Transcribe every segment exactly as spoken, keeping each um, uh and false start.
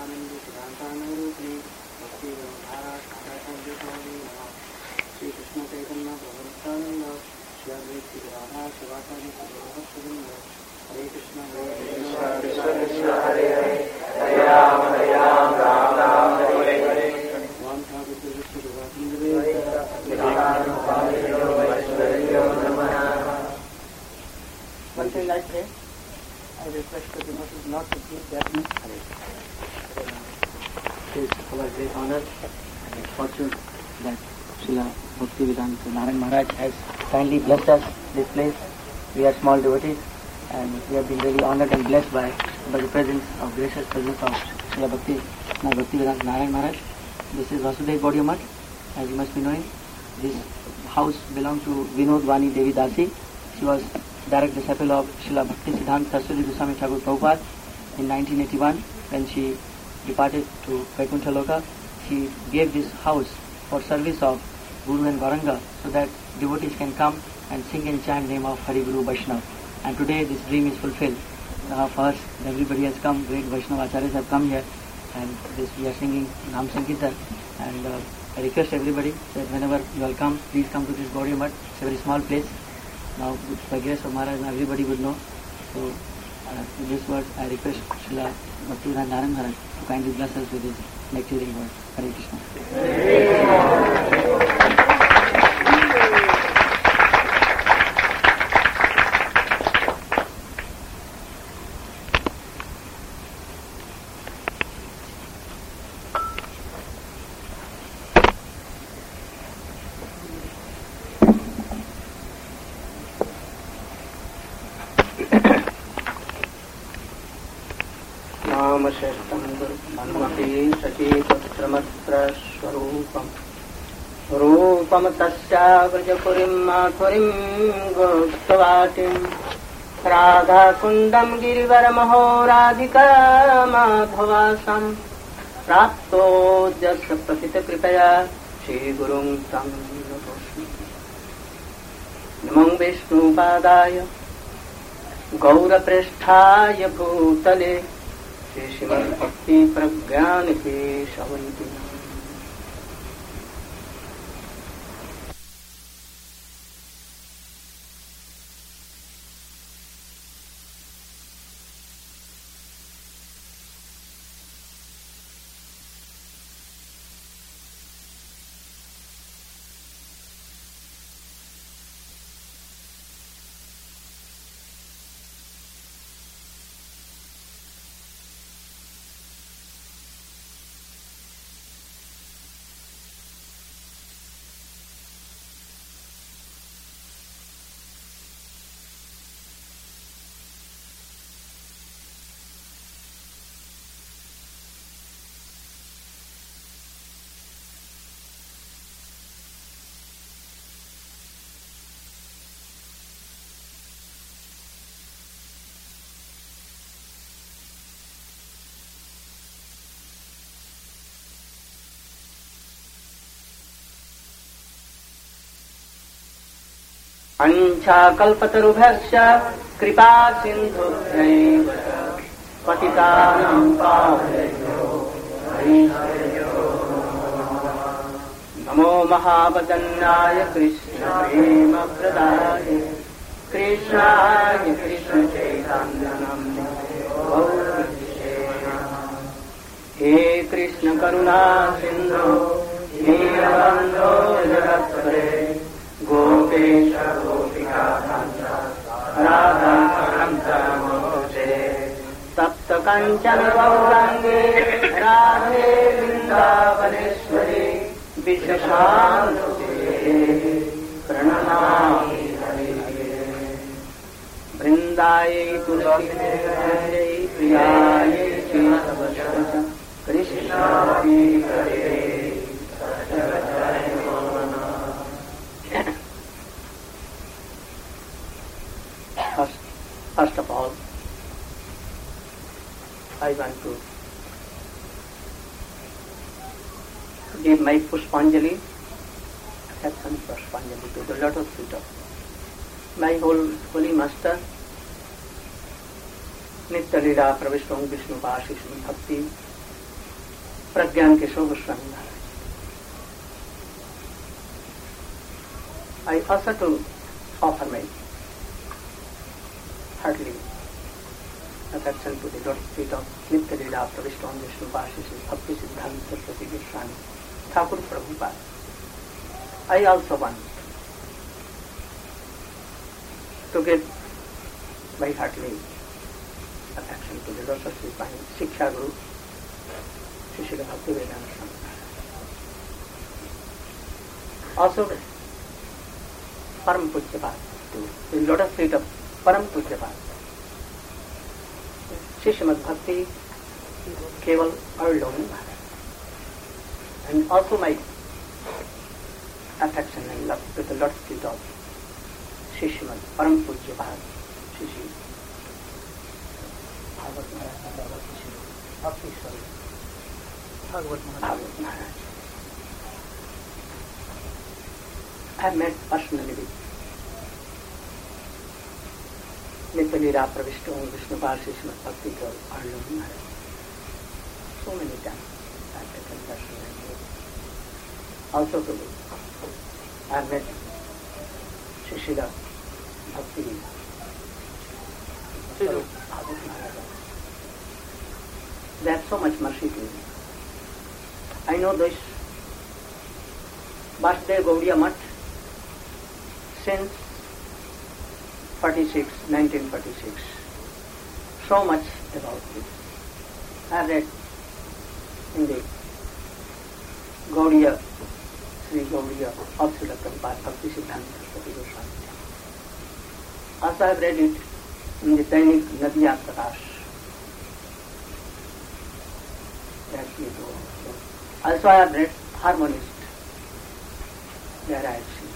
Satchidananda Siddhanta Rupini Bhakti Vedanta Saraswati Gauri Shri Krishna Chaitanya Prabhu Nityananda Shri Advaita Gadadhara Srivasadi Gaurasavinda Hare Krishna Hare Krishna Krishna Krishna Hare Hare Hare Rama Hare Rama Rama Rama Hare Hare One Thakur Vishnu Devakindra One thing I say, I request the devotees not to keep that much courage. It is our great honor and fortune that Srila Bhaktivedanta Narayan Maharaj has kindly blessed us this place. We are small devotees and we have been really honored and blessed by, by the presence of gracious presence of Srila Bhakti, Bhaktivedanta Narayan Maharaj. This is Vasudev Gaudiya Math. As you must be knowing, this house belonged to Vinod Vani Devi Dasi. She was direct disciple of Srila Bhakti Siddhanta Saraswati Goswami Thakur Prabhupada in nineteen eighty-one. When she departed to Vaikuntha Loka, she gave this house for service of Guru and Gauranga so that devotees can come and sing and chant name of Hari Guru Vaishnava. And today this dream is fulfilled. Uh, first, everybody has come, great Vaishnava Acharyas have come here, and this we are singing Nam Sankirtan. And uh, I request everybody that whenever you all come, please come to this Gaudiya Math. It's a very small place. Now, by grace of Maharaj, everybody would know. So, uh, with this word, I request Srila Bhaktivedanta Narayan Maharaj to kindly bless us with his lecturing word. Hare Krishna. रूपम तस्या व्रजपुरीं माथुरीं गोप्तवाटीं राधा कुंडम गिरिवरमहो राधिका माधवासं प्राप्तो जस प्रथित कृपया श्री गुरुं तं नमो विष्णुपादाय गौरप्रेष्ठाय भूतले श्री श्रीमद्भक्ति प्रज्ञान केशवन्ति अंशाकल्पतरुभ्यश्च कृपा सिन्धुभ्यैव पतितानां पावनेभ्यो नमो महावदन्नाय कृष्णप्रेमप्रदाय कृष्णाय कृष्णचैतन्यनाम्ने हे कृष्ण करुणा सिन्धो दीनबन्धो जगत्पते गोपेश गोपिका राधा कान्त नमोऽस्तुते तप्त काञ्चन गौराङ्गे राधे वृन्दावनेश्वरी विश्वशान्ते प्रणमामि हरिये वृन्दायै तुलसीयै प्रियायै श्रीवत्सं कृष्णाय हरे First, first of all, I want to give my Pushpanjali, acceptance Pushpanjali to the lotus feet of my whole holy master, Nitya Lila Pravishwam Vishnu Bhashi Bhakti Pragyan Kishore Goswami Maharaj. I also to offer my heartily affection to the lotus feet of Nitya Leela Pravishta on Vishnu Vashisha Bhakti Siddhanta Saraswati Goswami Thakur Prabhupada. I also want to give my heartily affection to the lotus feet by Shiksha Guru Sri Srila Bhaktivedanta Swami Maharaj. Also Param Pujyapad, to the lotus feet of Param Pujyapad, Sri Srimad Bhakti Keval Aruloni Maharaj. And also my affection and love to the lotus feet of Sri Srimad Param Pujyapad, Sri Sri Bhagavat Maharaj, Bhakti Swami Bhagavat Maharaj. I have met personally with Nitya Leela Pravishta on Vishnu Vashisha Srimad Bhakti Keval Aruloni Maharaj. So many times I have taken personally. Also to I have met Sri Srila Bhakti Bhagavat Maharaj. They have so much mercy to me. I know this Vasudev Gaudiya Math since forty-six, nineteen forty-six. So much about this. I read in the Gaudiya, Sri Gaudiya of Srila Prabhupada Bhakti Siddhanta Saraswati Goswami. Also I have read it in the Dainik Nadiya Prakash. Also I have read Harmonist, where I have seen.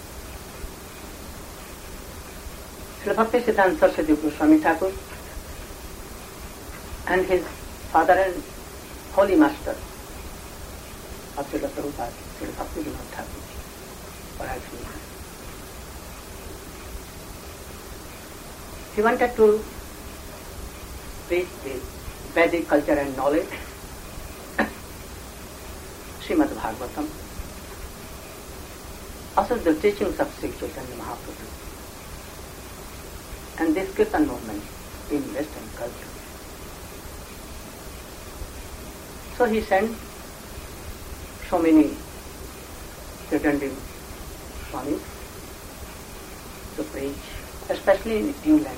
Srila Bhakti Siddhanta Saraswati Goswami Thakur and his father and holy master of Srila Prabhupada, Srila Bhakti Vinod Thakur, for I have seen. He wanted to preach the Vedic culture and knowledge, Srimad Bhagavatam, also the teachings of Sri Chaitanya Mahaprabhu, and this Kirtan movement in Western culture. So he sent so many pretending Swamis to preach, especially in England.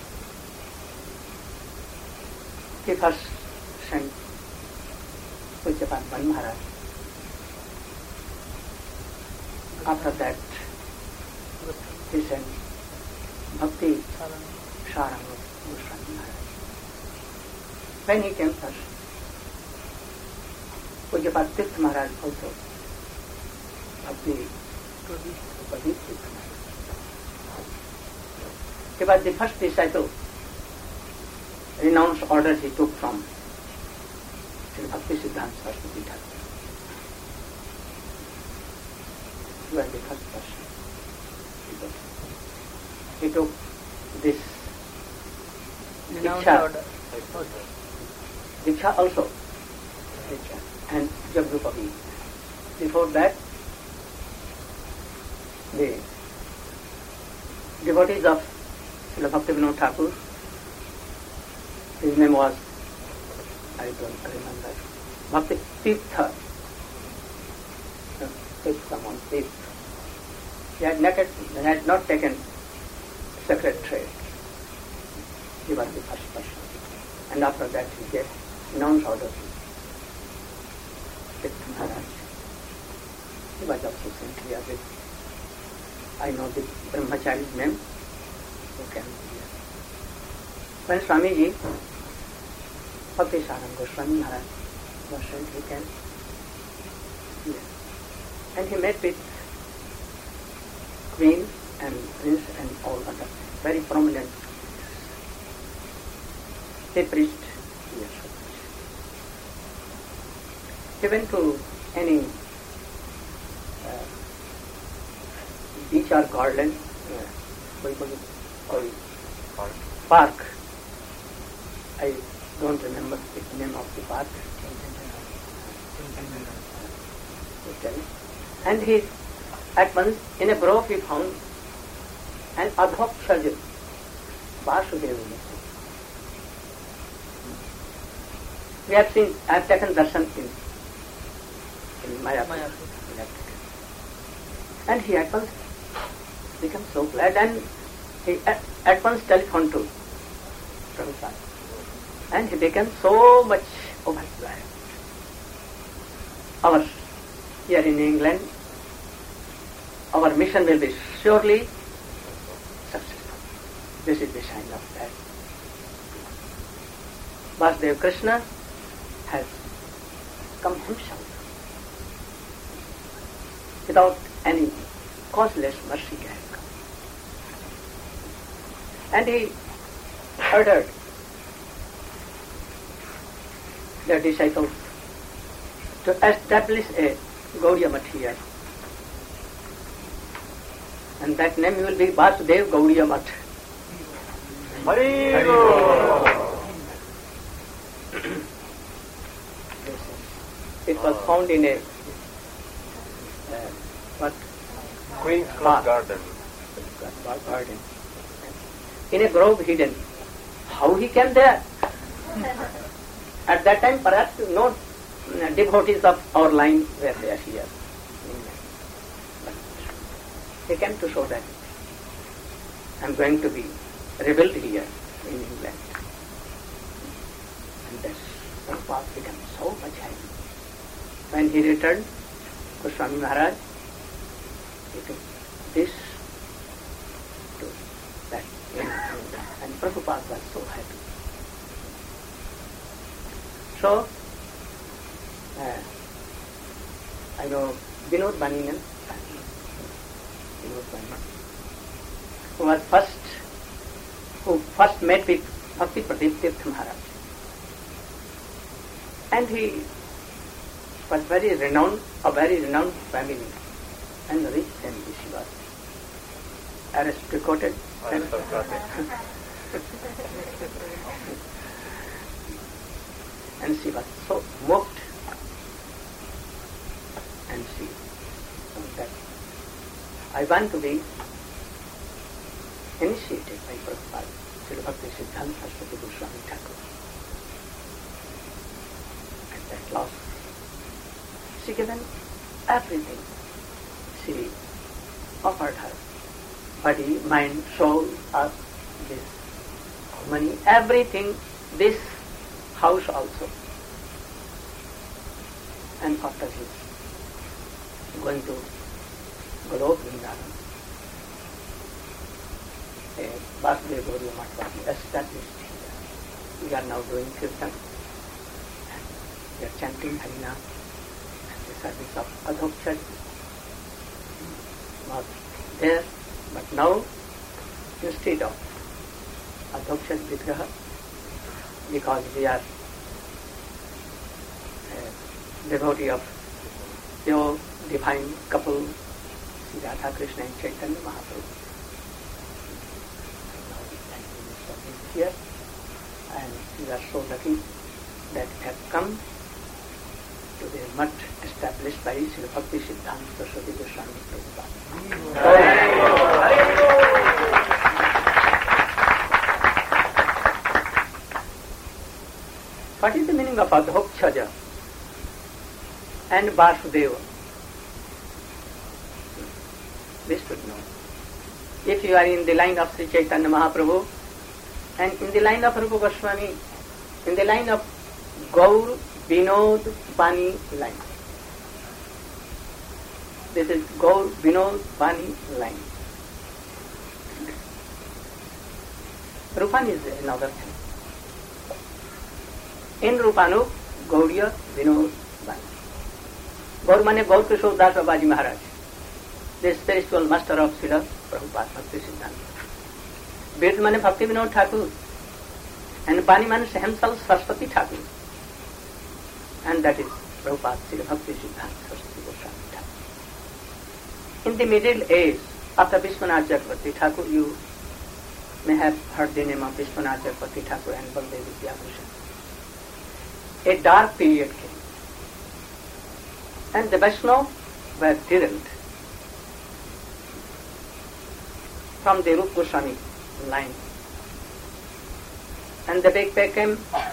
He first sent Pujyapad Ban Maharaj. After that, he sent Bhakti Saranga Goswami Maharaj. When he came first, Pujyapad Tirtha Maharaj also, Bhakti Pradeep Tirtha Maharaj. He was the first disciple, renounced orders he took from Sri Bhakti Siddhanta Saraswati Thakur. He was the first person. He took this Diksha, Diksha also, Diksha, and Jagrupavi. Before that, the devotees of Srila Bhakti Vinod Thakur, his name was, I don't remember, Bhakti Tirtha, fifth someone, fifth. He had not, he had not taken sacred trade. He was the first person. And after that he gave announced orders to Maharaj. He was also sent here with, I know the Brahmachari's name, who can be here. When Swamiji, Bhakti Saranga Goswami Maharaj, was sent, he came here. And he met with Queen and Prince and all other very prominent. He preached here. He went to any uh, beach or garden, uh, park. park. I don't remember the name of the park. And he, at once, in a grove he found an Adhokshaj, Vasudeva. We have seen, I have taken darshan in, in Mayapur. And he at once became so glad, and he at, at once telephoned to Prabhupada. And he became so much overjoyed. Our, here in England, our mission will be surely successful. This is the sign of that. Vasudeva Krishna has come himself without any causeless mercy he has come. And he ordered the disciples to establish a Gaudiya Math here. And that name will be Vasudeva Gaudiya Math. It was found in a uh, what? Queen's Club Garden. Garden. In a grove hidden. How he came there? At that time, perhaps no devotees of our line were there here. But he came to show that I am going to be rebuilt here in England. And that Prabhupada became so much happy. When he returned, Goswami Maharaj, he took this to that and Prabhupada was so happy. So, uh, I know Vinod Baninan, Vinod Baninan, who was first, who first met with Bhakti Pradeep Tirtha Maharaj. And he was very renowned, a very renowned family, and rich family she was. Aristocratic. And she was so moved, and she said that I want to be initiated by Prabhupada, Srila Bhakti Siddhanta Saraswati Goswami Thakur. And that lost. She given everything. She offered her body, mind, soul, earth, this money, everything, this house also. And after his going to Golok Vrindavan, a Vasudeva Gaudiya Math was established here. We are now doing Kirtan, and we are chanting Harinam, and the service of Adhokshaj was there, but now instead of Adhokshaj Vigraha, because we are a devotee of pure divine couple, Sri Radha Krishna and Chaitanya Mahaprabhu. Now we are here, and we are so lucky that we have come to the mutt established by Srila Bhakti Siddhanta Saraswati Goswami Prabhupada. What is the meaning of Adhokshaj and Vasudeva? This should know. If you are in the line of Sri Chaitanya Mahaprabhu and in the line of Rupa Goswami, in the line of Gaur Vinod Bani line. This is Gaur Vinod Bani line. Rupan is another thing. In Rupanup, Gaudiya Vinod Bani. Gaur mane Gaur Kishore Das Babaji Maharaj, the spiritual master of Srila Prabhupada Bhakti Siddhanta. Ved mane Bhakti Vinod Thakur, and Bani mane himself Saraswati Thakur. And that is Prabhupada Srila Bhakti Siddhanta Saraswati Goswami Thakur. In the Middle Age, after Vishwanath Chakravarti Thakur, you may have heard the name of Vishwanath Chakravarti Thakur and Baldev Vidyabhushan. A dark period came. And the Vaishnavas were derailed from the Rupa Goswami line. And the big became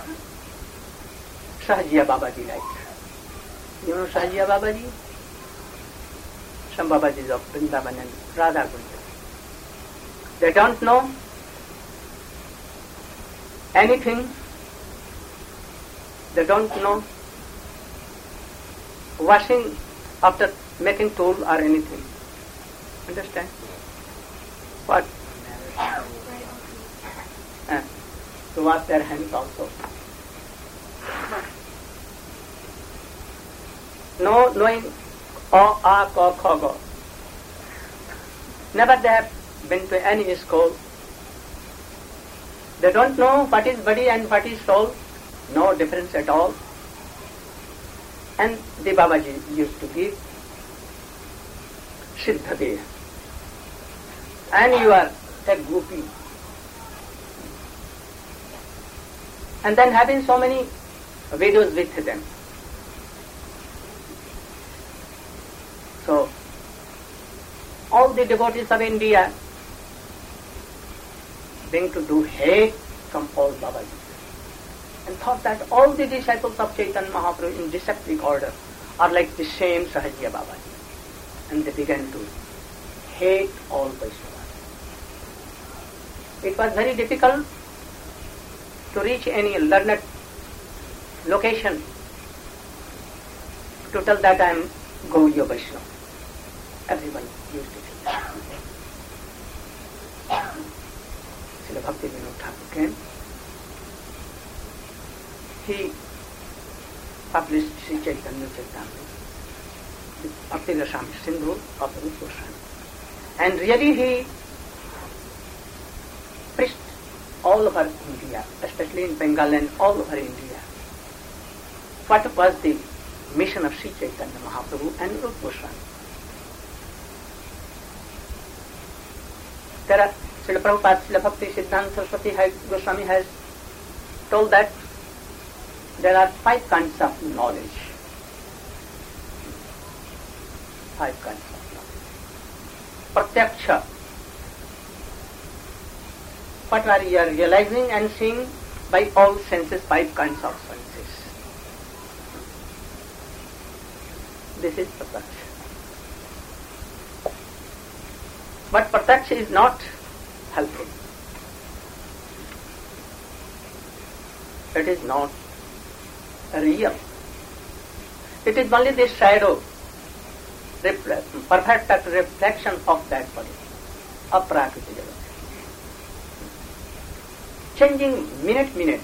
Sahajiya Babaji like. You know Sahajiya Babaji? Some Babajis of Vrindavan and Radha Kunja. They don't know anything. They don't know washing after making tool or anything. Understand? What? Uh, to wash their hands also. No knowing O, A, Ko, Kho, Go. Never they have been to any school. They don't know what is body and what is soul. No difference at all. And the Babaji used to give Siddhadeha. And you are a gopi. And then having so many videos with them. So, all the devotees of India being to do hate from all Babajis. And thought that all the disciples of Chaitanya Mahaprabhu in disciplic order are like the same Sahajiya Babaji. And they began to hate all Vaishnavas. It was very difficult to reach any learned location to tell that I am Gaudiya Vaishnava. Everyone used to say that. Srila Bhakti Vinod Thakur came. He published Sri Chaitanya Charitamrita, the Bhakti Rasamrita Sindhu of Rupa Goswami. And really he preached all over India, especially in Bengal and all over India. What was the mission of Sri Chaitanya Mahaprabhu and Rupa Goswami? There are, Srila Prabhupada, Srila Bhakti Siddhanta Saraswati Goswami has told that there are five kinds of knowledge. Five kinds of knowledge. Pratyaksha. What are you realizing and seeing by all senses, five kinds of senses. This is Pratyaksha. But Pratyaksha is not helpful. It is not real. It is only the shadow, perfect reflection of that body, of Prakriti Jagat. Changing minute, minute,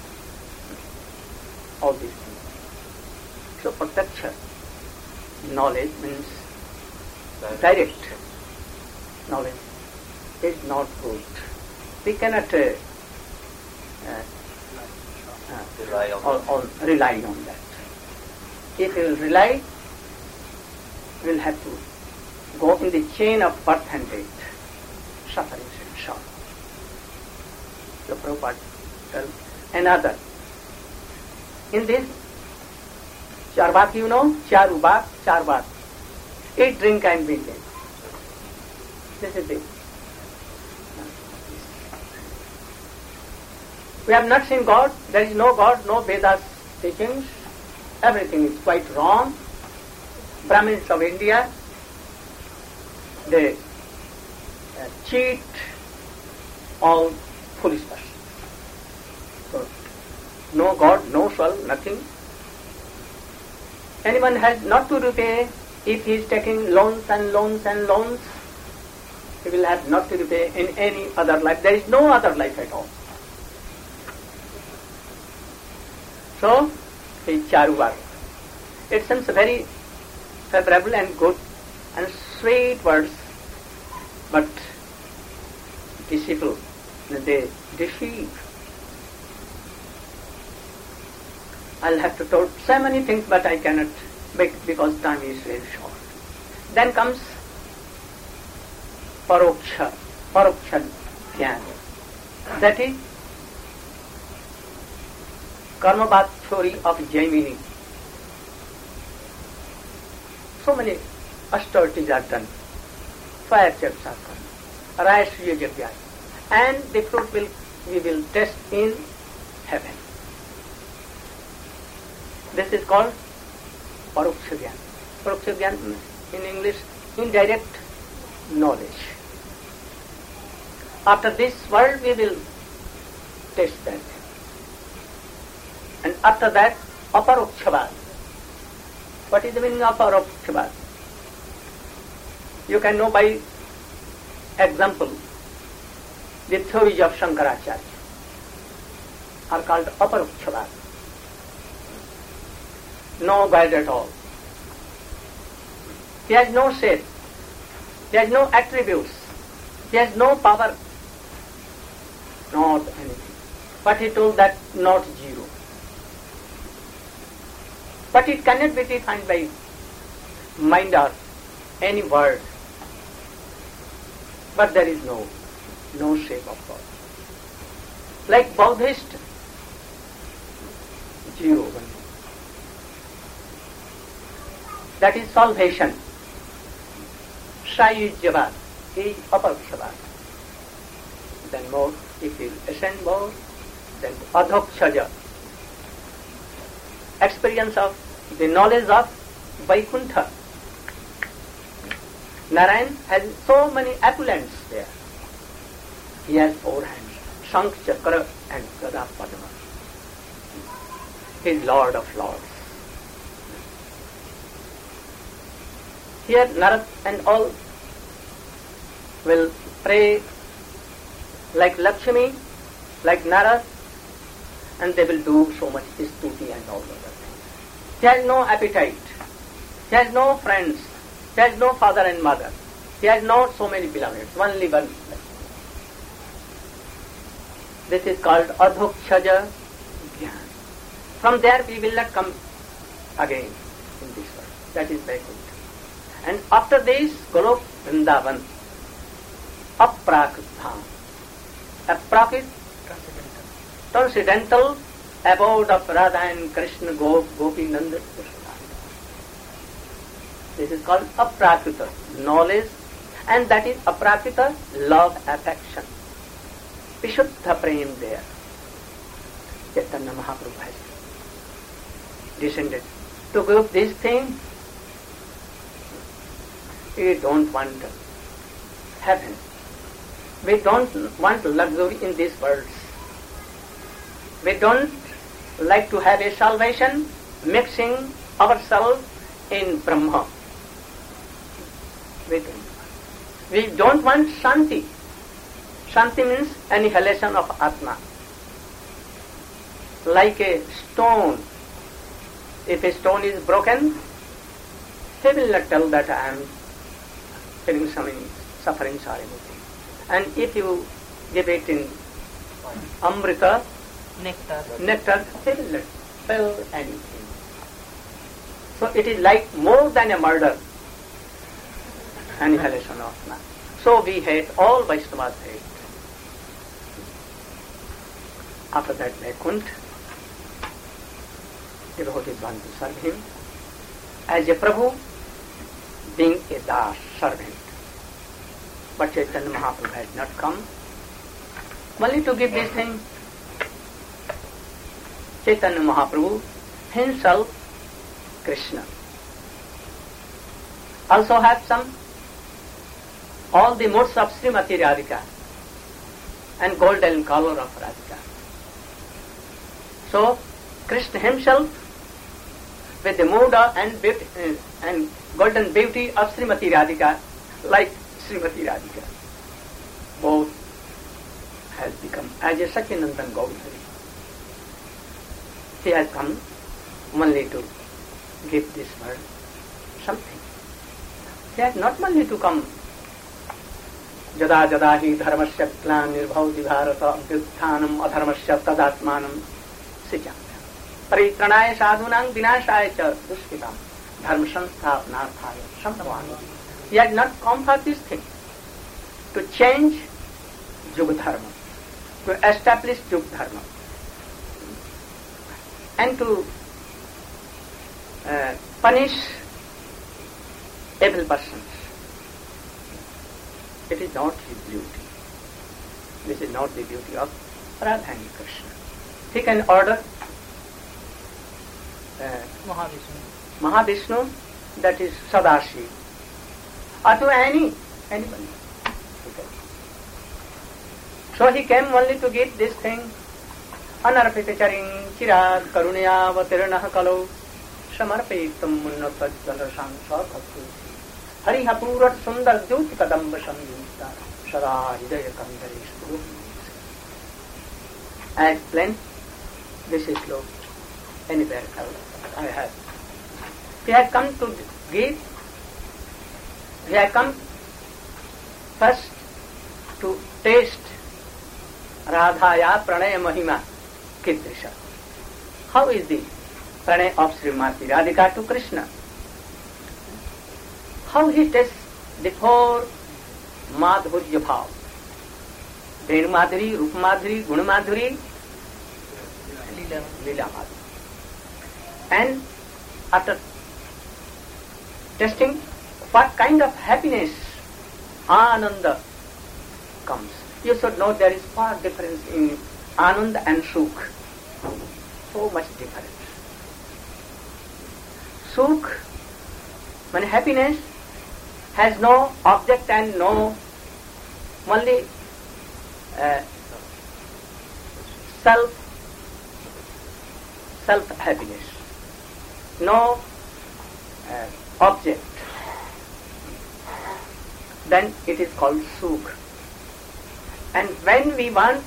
all these things. So Pratyaksha knowledge means direct knowledge is not good. We cannot uh, uh, uh, Rely on or, or rely on that. If we will rely, we will have to go in the chain of birth and death, sufferings and sorrow. So Prabhupada tells another. In this, char baat, you know, char ubat, char baat. Eat, drink and be dead. This is it. We have not seen God. There is no God, no Vedas teachings. Everything is quite wrong. Brahmins of India, they uh, cheat all foolishness. So, no God, no soul, nothing. Anyone has not to repay if he is taking loans and loans and loans. He will have not to repay in any other life. There is no other life at all. So, he is Charuvar. It seems very favorable and good and sweet words, but deceitful, they deceive. I'll have to tell so many things, but I cannot make because time is very short. Then comes Paroksha, Paroksha Jnana. That is Karmabad theory of Jaimini. so many austerities are done. Fire checks are done. Rashtriya Yajna. And the fruit will we will test in heaven. This is called Paroksha Jnana. Paroksha Jnana in English, indirect knowledge. After this world we will test that. And after that, Aparokshabad. What is the meaning of Aparokshabad? You can know by example. The theories of Shankaracharya are called Aparokshabad. No God at all. He has no shape. He has no attributes. He has no power. Not anything. But he told that not zero. But it cannot be defined by mind or any word. But there is no, no shape of God. Like Buddhist, zero only. That is salvation. Shayujyavad is Aparokshabad. Then more, if you ascend more, then Adhokshaja. Experience of the knowledge of Vaikuntha. Narayan has so many opulence there. He has four hands, Shankh, Chakra and Gada Padma. He is Lord of Lords. Here Narad and all will pray like Lakshmi, like Narad, and they will do so much stuti and all other things. He has no appetite. He has no friends. He has no father and mother. He has not so many beloveds. Only one. This is called Adhokshaja Jnana. From there we will not come again in this world. That is Vaikuntha. And after this, Golok Vrindavan, Aprakrit Dham. Aprak is transcendental abode of Radha and Krishna, Gop, Gopi, Nanda. This is called Aprakrita, knowledge, and that is Aprakrita, love, affection. Vishuddha Prem there. Chaitanya Mahaprabhu has descended to give this thing. We don't want heaven. We don't want luxury in these worlds. We don't like to have a salvation mixing ourselves in Brahma. We don't. We don't want Shanti. Shanti means annihilation of Atma. Like a stone. If a stone is broken, he will not tell that I am feeling some suffering, sorry. And if you give it in Amrita, nectar, nectar he will not tell anything. So it is like more than a murder, annihilation of man. So we hate, all Vaishnavas hate. After that Vaikuntha, devotees want to serve him as a Prabhu, being a Das, servant. But Chaitanya Mahaprabhu has not come only to give this thing. Chaitanya Mahaprabhu himself, Krishna, also have some, all the modes of Srimati Radhika and golden color of Radhika. So, Krishna himself, with the mood and beauty, uh, and golden beauty of Srimati Radhika, like Srimati Radhika, both has become as a Satyanandan Gaudhari. He has come only to give this world something. He has not only to come Jada jada hi dharmasya glanirvauti bharata abhyutthanam adharmasya tadatmanam sijam paritranaya sadhunam vinashaya cha dushkitam dharma sansthapanarthaya sambhavami. He has not come for this thing, to change Yuga Dharma, to establish Yuga Dharma, and to uh, punish evil persons. It is not his beauty. This is not the beauty of Radha and Krishna. He can order uh, Mahavishnu. Mahavishnu, that is Sadashiv, or to any, anybody. So he came only to give this thing. Anarpita charing chirad karunya vatirnah kalau samarpitam munnata jalasam sarkatu hariha purat sundar jyoti kadamba samyukta sada hidaya kandaresh. I explain this is slow anywhere else I have. He had come to give, he had come first to taste Radhaya Pranaya Mahima Kidrisha. How is the Pranay of Srimati Radhika to Krishna? How he tastes the four Madhurya Bhav. Venu Madhuri, Rupa Madhuri, Guna Madhuri, Lila Madhuri. And after testing, what kind of happiness, Ananda comes. You should know there is far difference in Ananda and Sukh. So much difference. Sukh, when happiness has no object and no only uh, self, self happiness, no uh, object, then it is called Sukh. And when we want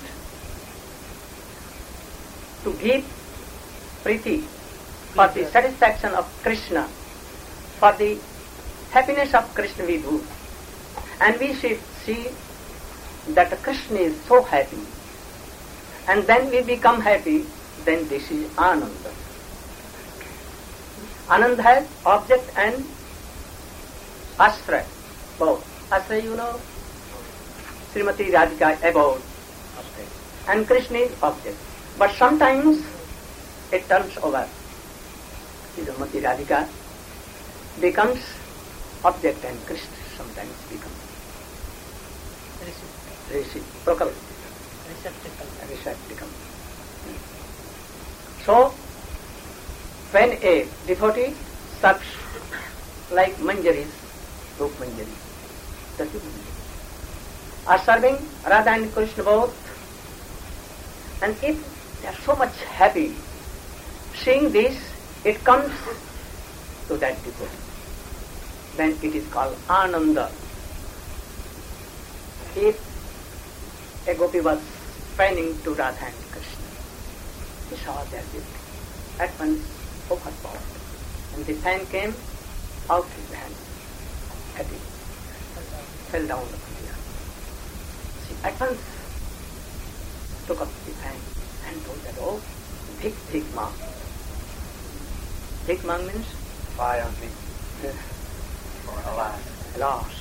to give Priti for the satisfaction of Krishna, for the happiness of Krishna we do, and we should see that Krishna is so happy, and then we become happy, then this is Ananda. Ananda has object and Ashray, both. Ashray, you know, Srimati Radhika about object, and Krishna is object. But sometimes it turns over. Srimati Radhika becomes object and Krishna sometimes becomes reciprocal. Receptacle. So, when a devotee sucks like manjaris, Rup manjari, Tati manjari, are serving Radha and Krishna both, and if they are so much happy, seeing this, it comes to that devotee. Then it is called Ananda. If a gopi was fanning to Radha and Krishna, he saw their beauty. At once overpowered. And the fan came out of his hand. Happy. Fell down upon the earth. She at once took up the fan and told that, oh, big, big mang. Big mang means? Fire on me. Yes. Or alas. Alas.